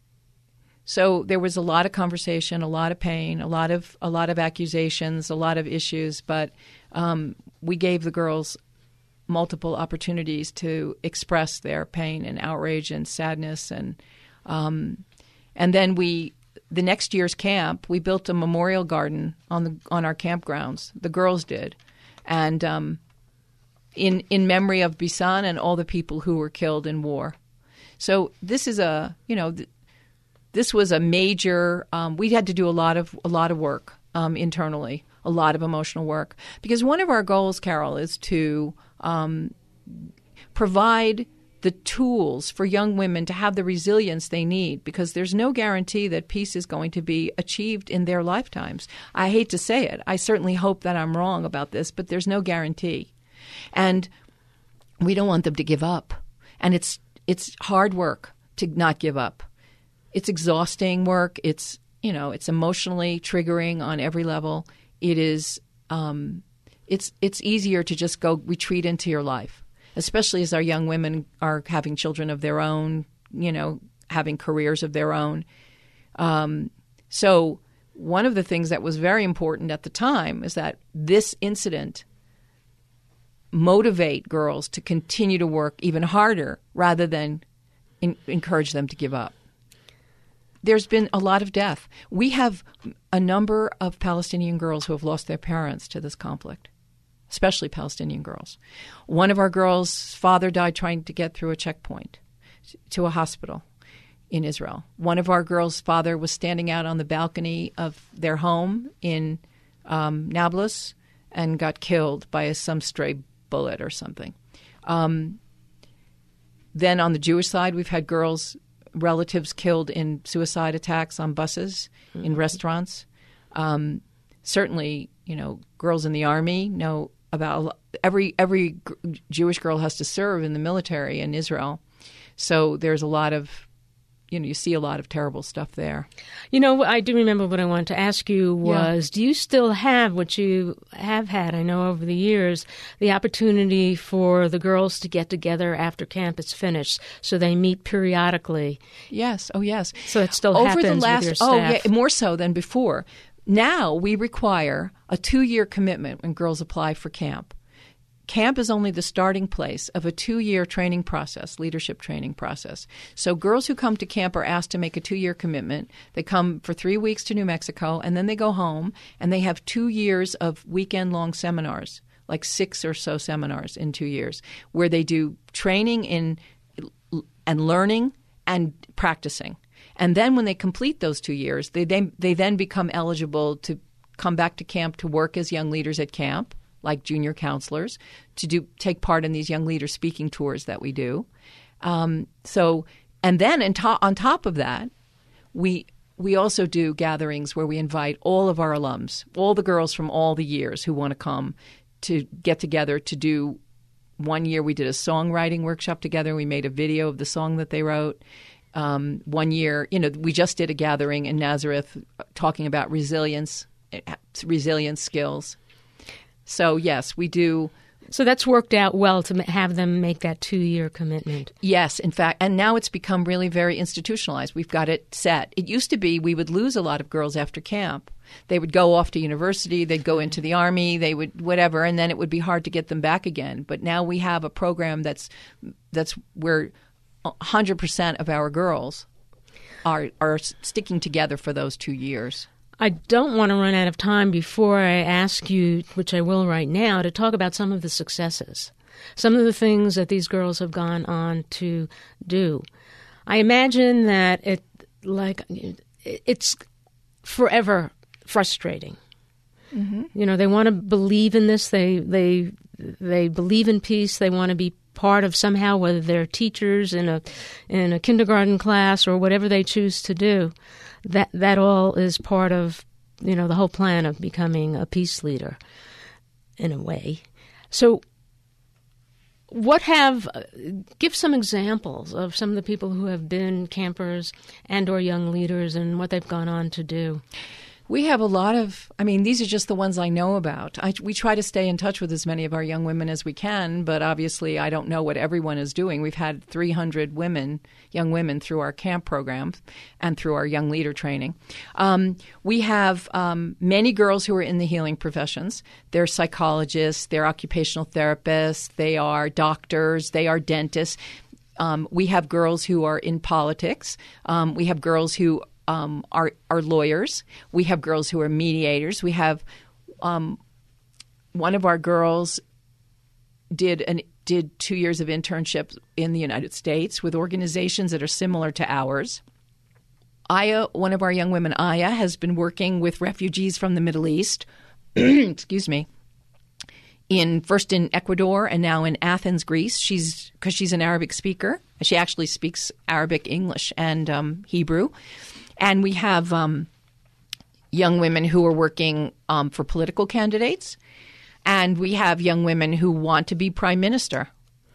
so there was a lot of conversation, a lot of pain, a lot of a lot of accusations, a lot of issues. But um, we gave the girls multiple opportunities to express their pain and outrage and sadness, and um, and then we. The next year's camp, we built a memorial garden on the on our campgrounds. The girls did, and um, in in memory of Bisan and all the people who were killed in war. So this is a you know th- this was a major. Um, we had to do a lot of a lot of work um, internally, a lot of emotional work, because one of our goals, Carol, is to um, provide the tools for young women to have the resilience they need, because there's no guarantee that peace is going to be achieved in their lifetimes. I hate to say it. I certainly hope that I'm wrong about this, but there's no guarantee. And we don't want them to give up. And it's it's hard work to not give up. It's exhausting work. It's, you know, it's emotionally triggering on every level. It is um, it's it's easier to just go retreat into your life, especially as our young women are having children of their own, you know, having careers of their own. Um, so one of the things that was very important at the time is that this incident motivate girls to continue to work even harder rather than in- encourage them to give up. There's been a lot of death. We have a number of Palestinian girls who have lost their parents to this conflict, especially Palestinian girls. One of our girls' father died trying to get through a checkpoint to a hospital in Israel. One of our girls' father was standing out on the balcony of their home in um, Nablus and got killed by a, some stray bullet or something. Um, then on the Jewish side, we've had girls, relatives killed in suicide attacks on buses, mm-hmm. in restaurants. Um, certainly, you know, girls in the army know about every every Jewish girl has to serve in the military in Israel. So there's a lot of, you know, you see a lot of terrible stuff there. You know, I do remember what I wanted to ask you was, yeah. do you still have what you have had, I know over the years, the opportunity for the girls to get together after camp is finished, so they meet periodically? Yes. Oh, yes. So it still over happens the last, with your staff? Oh, yeah, more so than before. Now we require a two-year commitment when girls apply for camp. Camp is only the starting place of a two-year training process, leadership training process. So girls who come to camp are asked to make a two-year commitment. They come for three weeks to New Mexico, and then they go home, and they have two years of weekend-long seminars, like six or so seminars in two years, where they do training in and learning and practicing. And then when they complete those two years, they, they they then become eligible to come back to camp to work as young leaders at camp, like junior counselors, to do take part in these young leader speaking tours that we do. Um, so, and then in to- on top of that, we we also do gatherings where we invite all of our alums, all the girls from all the years who want to come to get together to do. One year we did a songwriting workshop together. We made a video of the song that they wrote. Um, one year, you know, we just did a gathering in Nazareth talking about resilience, resilience skills. So, yes, we do. So that's worked out well to have them make that two-year commitment. Yes, in fact. And now it's become really very institutionalized. We've got it set. It used to be we would lose a lot of girls after camp. They would go off to university. They'd go into the army. They would whatever. And then it would be hard to get them back again. But now we have a program that's that's where one hundred percent of our girls are are sticking together for those two years. I don't want to run out of time before I ask you, which I will right now, to talk about some of the successes, some of the things that these girls have gone on to do. I imagine that it, like, it's forever frustrating. Mm-hmm. You know, they want to believe in this. They they they believe in peace. They want to be part of somehow, whether they're teachers in a in a kindergarten class or whatever they choose to do. That that all is part of, you know, the whole plan of becoming a peace leader, in a way. So what have, uh, give some examples of some of the people who have been campers and or young leaders and what they've gone on to do. We have a lot of, I mean, these are just the ones I know about. I, we try to stay in touch with as many of our young women as we can, but obviously I don't know what everyone is doing. We've had three hundred women, young women, through our camp program and through our young leader training. Um, we have um, many girls who are in the healing professions. They're psychologists, they're occupational therapists, they are doctors, they are dentists. Um, we have girls who are in politics. Um, we have girls who Um, are, are lawyers. We have girls who are mediators. We have um, one of our girls did an did two years of internship in the United States with organizations that are similar to ours. Aya, one of our young women, Aya, has been working with refugees from the Middle East. excuse me. In first in Ecuador and now in Athens, Greece. She's because she's an Arabic speaker. She actually speaks Arabic, English, and um, Hebrew. And we have um, young women who are working um, for political candidates. And we have young women who want to be prime minister.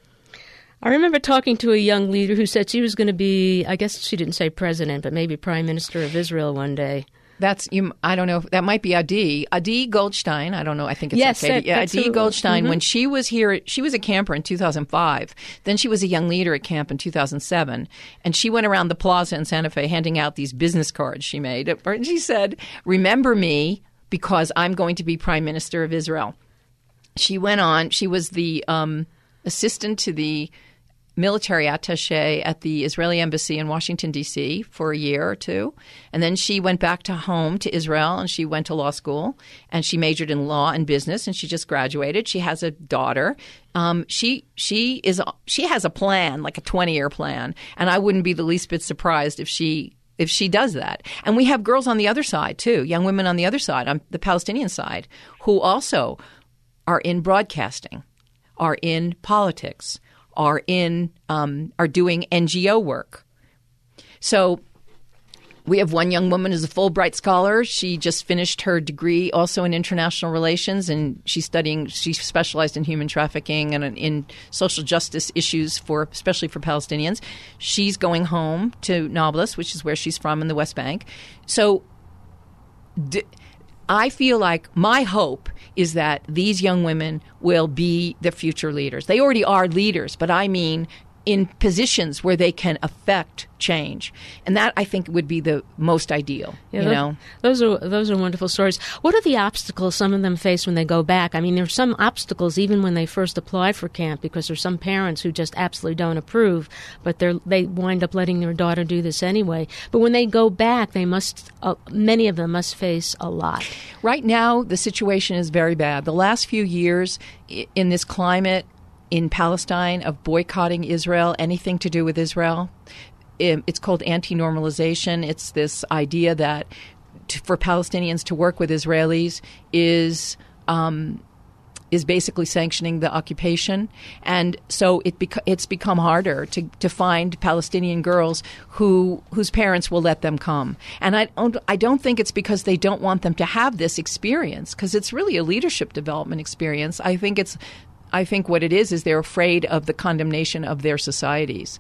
I remember talking to a young leader who said she was going to be, I guess she didn't say president, but maybe prime minister of Israel one day. That's, you, I don't know, that might be Adi. Adi Goldstein, I don't know, I think it's yes, okay. That, yeah, Adi Adi Goldstein, mm-hmm. when she was here, she was a camper in two thousand five. Then she was a young leader at camp in two thousand seven. And she went around the plaza in Santa Fe handing out these business cards she made. And she said, remember me because I'm going to be prime minister of Israel. She went on, she was the um, assistant to the military attaché at the Israeli embassy in Washington, D C for a year or two. And then she went back to home to Israel and she went to law school and she majored in law and business and she just graduated. She has a daughter. Um, she she is she has a plan, like a twenty-year plan. And I wouldn't be the least bit surprised if she if she does that. And we have girls on the other side, too, young women on the other side, on the Palestinian side, who also are in broadcasting, are in politics, are in um, are doing N G O work. So we have one young woman who's a Fulbright scholar. She just finished her degree also in international relations, and she's studying. She specialized in human trafficking and in social justice issues for, especially for Palestinians. She's going home to Nablus, which is where she's from in the West Bank. So d- I feel like my hope is that these young women will be the future leaders. They already are leaders, but I mean in positions where they can affect change. And that, I think, would be the most ideal, yeah, you those, know? Those are those are wonderful stories. What are the obstacles some of them face when they go back? I mean, there's some obstacles even when they first apply for camp because there's some parents who just absolutely don't approve, but they they wind up letting their daughter do this anyway. But when they go back, they must, uh, many of them must face a lot. Right now, the situation is very bad. The last few years in this climate in Palestine of boycotting Israel, anything to do with Israel. It's called anti-normalization. It's this idea that t- for Palestinians to work with Israelis is um, is basically sanctioning the occupation. And so it bec- it's become harder to, to find Palestinian girls who whose parents will let them come. And I don't, I don't think it's because they don't want them to have this experience, because it's really a leadership development experience. I think it's I think what it is is they're afraid of the condemnation of their societies.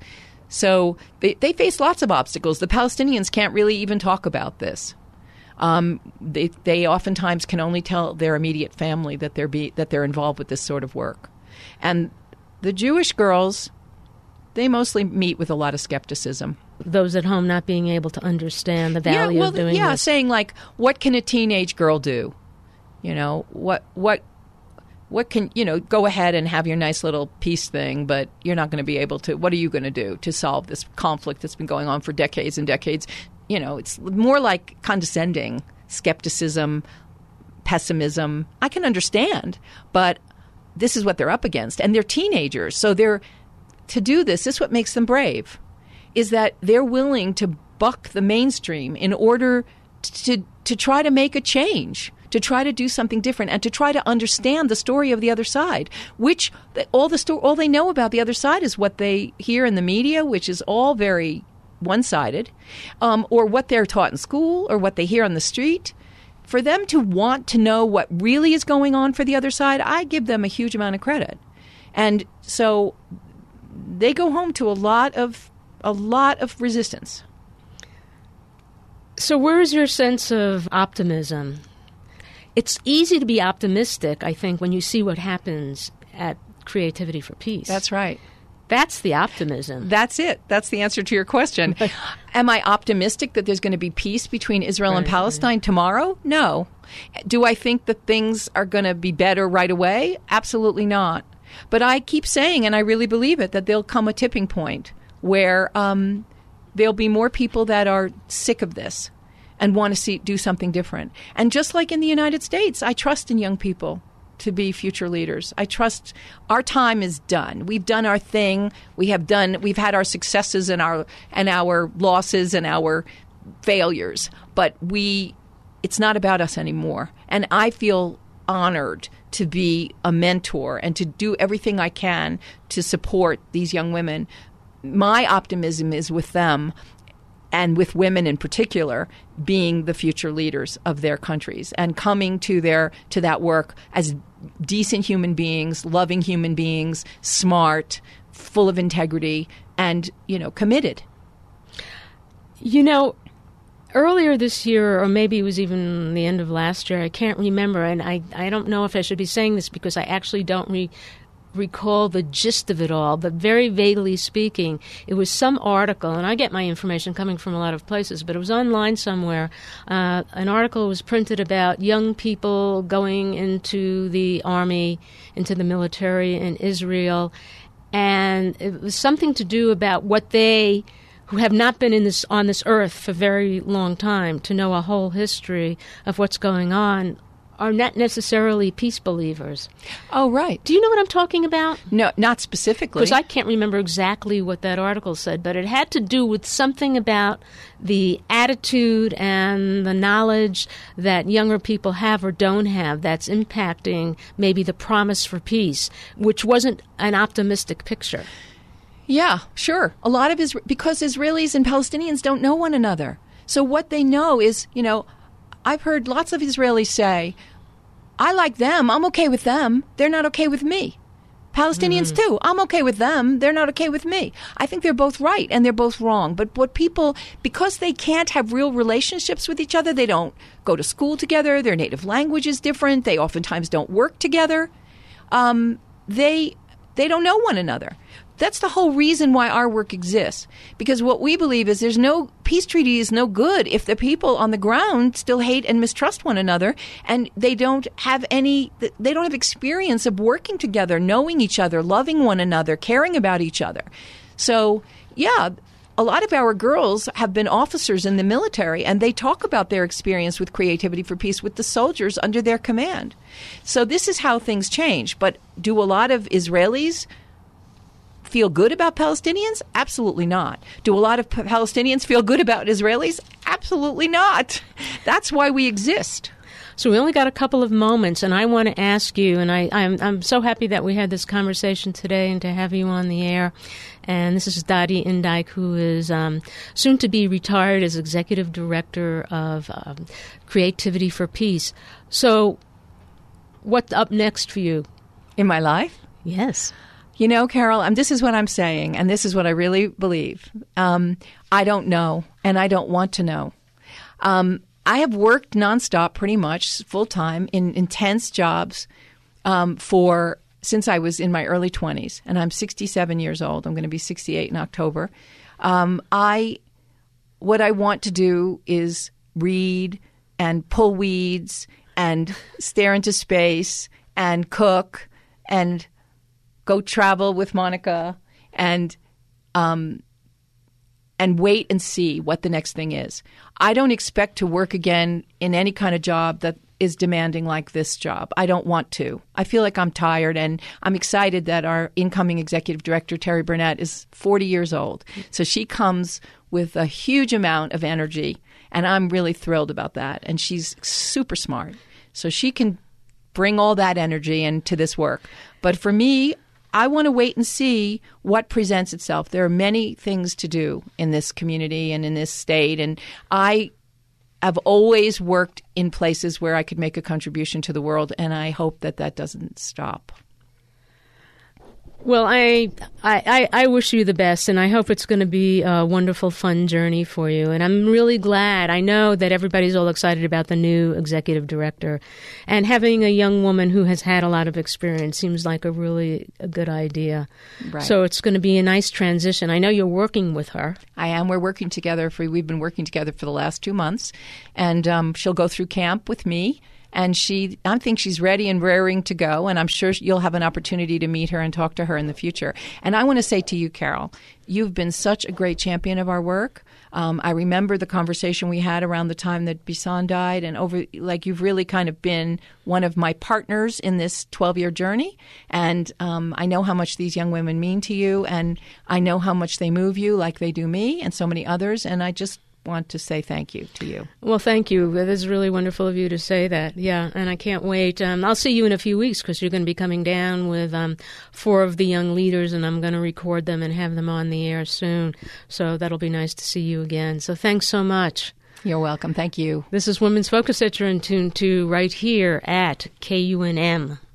So they, they face lots of obstacles. The Palestinians can't really even talk about this. Um, they they oftentimes can only tell their immediate family that they're be, that they're involved with this sort of work. And the Jewish girls, they mostly meet with a lot of skepticism. Those at home not being able to understand the value yeah, well, of doing yeah, this. saying like, what can a teenage girl do? You know, what what. What can, you know, go ahead and have your nice little peace thing, but you're not going to be able to, what are you going to do to solve this conflict that's been going on for decades and decades? You know, it's more like condescending, skepticism, pessimism. I can understand, but this is what they're up against. And they're teenagers. So they're, to do this, this is what makes them brave, is that they're willing to buck the mainstream in order to to try to make a change, to try to do something different, and to try to understand the story of the other side, which all the sto- all they know about the other side is what they hear in the media, which is all very one-sided, um, or what they're taught in school, or what they hear on the street. For them to want to know what really is going on for the other side, I give them a huge amount of credit. And so they go home to a lot of a lot of resistance. So where's your sense of optimism? It's easy to be optimistic, I think, when you see what happens at Creativity for Peace. That's right. That's the optimism. That's it. That's the answer to your question. Am I optimistic that there's going to be peace between Israel right, and Palestine right. tomorrow? No. Do I think that things are going to be better right away? Absolutely not. But I keep saying, and I really believe it, that there'll come a tipping point where um, there'll be more people that are sick of this and want to see do something different. And just like in the United States, I trust in young people to be future leaders. I trust our time is done. We've done our thing. We have done. We've had our successes and our and our losses and our failures. But we, it's not about us anymore. And I feel honored to be a mentor and to do everything I can to support these young women. My optimism is with them, and with women in particular, being the future leaders of their countries and coming to their to that work as decent human beings, loving human beings, smart, full of integrity, and, you know, committed. You know, earlier this year, or maybe it was even the end of last year, I can't remember, and I, I don't know if I should be saying this because I actually don't re- recall the gist of it all, but very vaguely speaking, it was some article, and I get my information coming from a lot of places, but it was online somewhere. Uh, an article was printed about young people going into the army, into the military in Israel, and it was something to do about what they, who have not been in this on this earth for a very long time, to know a whole history of what's going on, are not necessarily peace believers. Oh, right. Do you know what I'm talking about? No, not specifically. Because I can't remember exactly what that article said, but it had to do with something about the attitude and the knowledge that younger people have or don't have that's impacting maybe the promise for peace, which wasn't an optimistic picture. Yeah, sure. A lot of Isra- because Israelis and Palestinians don't know one another. So what they know is, you know, I've heard lots of Israelis say, I like them. I'm okay with them. They're not okay with me. Palestinians, mm. too. I'm okay with them. They're not okay with me. I think they're both right and they're both wrong. But what people, because they can't have real relationships with each other, they don't go to school together, their native language is different, they oftentimes don't work together, um, they they don't know one another. That's the whole reason why our work exists. Because what we believe is there's no peace treaty is no good if the people on the ground still hate and mistrust one another, and they don't have any, they don't have experience of working together, knowing each other, loving one another, caring about each other. So, yeah, a lot of our girls have been officers in the military, and they talk about their experience with Creativity for Peace with the soldiers under their command. So this is how things change. But do a lot of Israelis feel good about Palestinians? Absolutely not. Do a lot of P- Palestinians feel good about Israelis? Absolutely not. That's why we exist. So we only got a couple of moments, and I want to ask you, and I, I'm, I'm so happy that we had this conversation today and to have you on the air. And this is Dadi Indike, who is um, soon to be retired as Executive Director of um, Creativity for Peace. So what's up next for you? In my life? Yes. You know, Carol, um, this is what I'm saying, and this is what I really believe. Um, I don't know, and I don't want to know. Um, I have worked nonstop, pretty much full-time, in intense jobs um, for since I was in my early twenties, and I'm sixty-seven years old. I'm going to be sixty-eight in October. Um, I, what I want to do is read and pull weeds and stare into space and cook and go travel with Monica and um, and wait and see what the next thing is. I don't expect to work again in any kind of job that is demanding like this job. I don't want to. I feel like I'm tired, and I'm excited that our incoming executive director, Terry Burnett, is forty years old. So she comes with a huge amount of energy, and I'm really thrilled about that. And she's super smart. So she can bring all that energy into this work. But for me, I want to wait and see what presents itself. There are many things to do in this community and in this state, and I have always worked in places where I could make a contribution to the world, and I hope that that doesn't stop. Well, I, I, I wish you the best, and I hope it's going to be a wonderful, fun journey for you. And I'm really glad. I know that everybody's all excited about the new executive director, and having a young woman who has had a lot of experience seems like a really a good idea. Right. So it's going to be a nice transition. I know you're working with her. I am. We're working together. For We've been working together for the last two months, and um, she'll go through camp with me. And she, I think she's ready and raring to go, and I'm sure you'll have an opportunity to meet her and talk to her in the future. And I want to say to you, Carol, you've been such a great champion of our work. Um, I remember the conversation we had around the time that Bisan died, and over, like, you've really kind of been one of my partners in this twelve-year journey. And um, I know how much these young women mean to you, and I know how much they move you, like they do me and so many others. And I just want to say thank you to you. Well, thank you. It is really wonderful of you to say that. Yeah, and I can't wait. Um, I'll see you in a few weeks because you're going to be coming down with um, four of the young leaders, and I'm going to record them and have them on the air soon. So that'll be nice to see you again. So thanks so much. You're welcome. Thank you. This is Women's Focus that you're in tune to right here at K U N M.